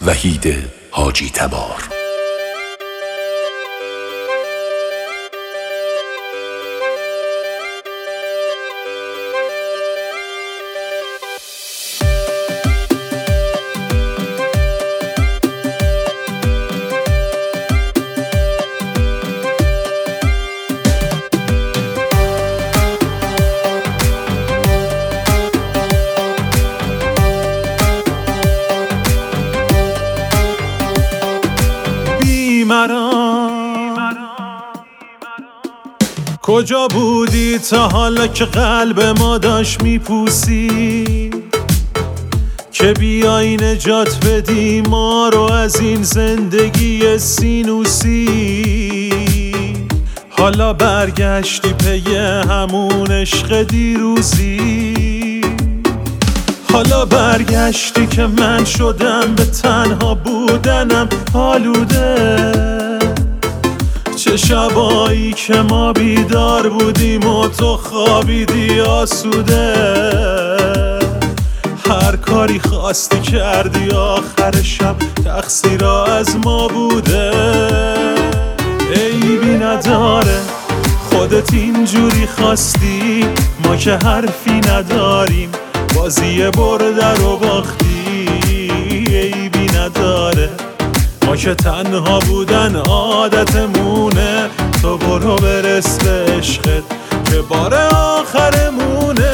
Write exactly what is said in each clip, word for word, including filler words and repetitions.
وحید حاجی تبار. کجا بودی تا حالا که قلب ما داشت میپوسی، که بیای نجات بدی ما رو از این زندگی سینوسی؟ حالا برگشتی پی همون عشق دیروزی، حالا برگشتی که من شدم به تنها بودنم آلوده. چه شبایی که ما بیدار بودیم و تو خوابیدی آسوده، هر کاری خواستی کردی آخر شب تقصیر از ما بوده. عیبی نداره خودت اینجوری خواستی، ما که حرفی نداریم بازی برده رو باختی. عیبی نداره ما که تنها بودن عادتمونه، تو برو برس به عشقت که بار آخرمونه.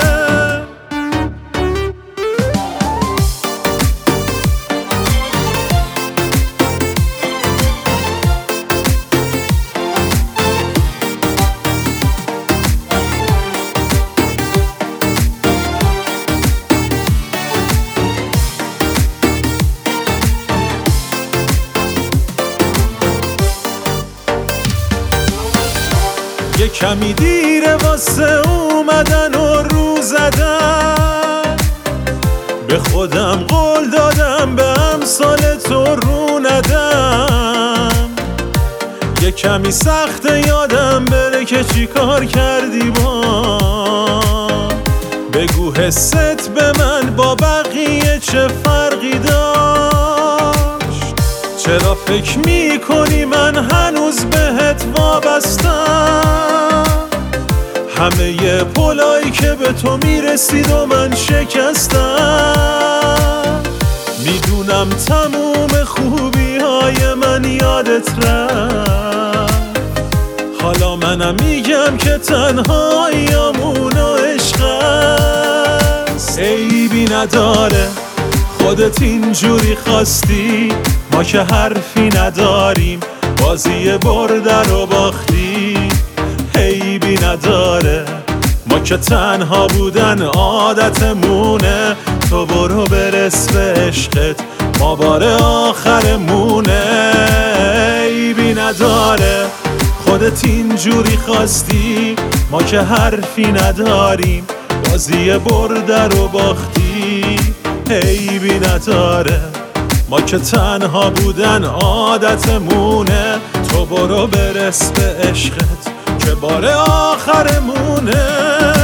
یه کمی دیره واسه اومدن و رو زدن، به خودم قول دادم به امثال تو رو ندم. یه کمی سخته یادم بره که چی کار کردی با، بگو حست به من با بقیه چه فرقی داشت. چرا فکر میکنی من هنوز بهت وابستم؟ همه ی پلایی که به تو میرسید و من شکستم. میدونم تموم خوبی های من یادت رفت، حالا منم میگم که تنهاییامون و عشق است. عیبی نداره خودت اینجوری خواستی، ما که حرفی نداریم بازی برده رو باختی. عیبی نداره ما که تنها بودن عادتمونه، تو برو برس به عشقت ما بار آخرمونه. عیبی نداره خودت اینجوری خواستی، ما که حرفی نداریم بازی برده رو باختی. عیبی نداره ما که تنها بودن عادتمونه، تو برو برس به عشقت که بار آخرمونه.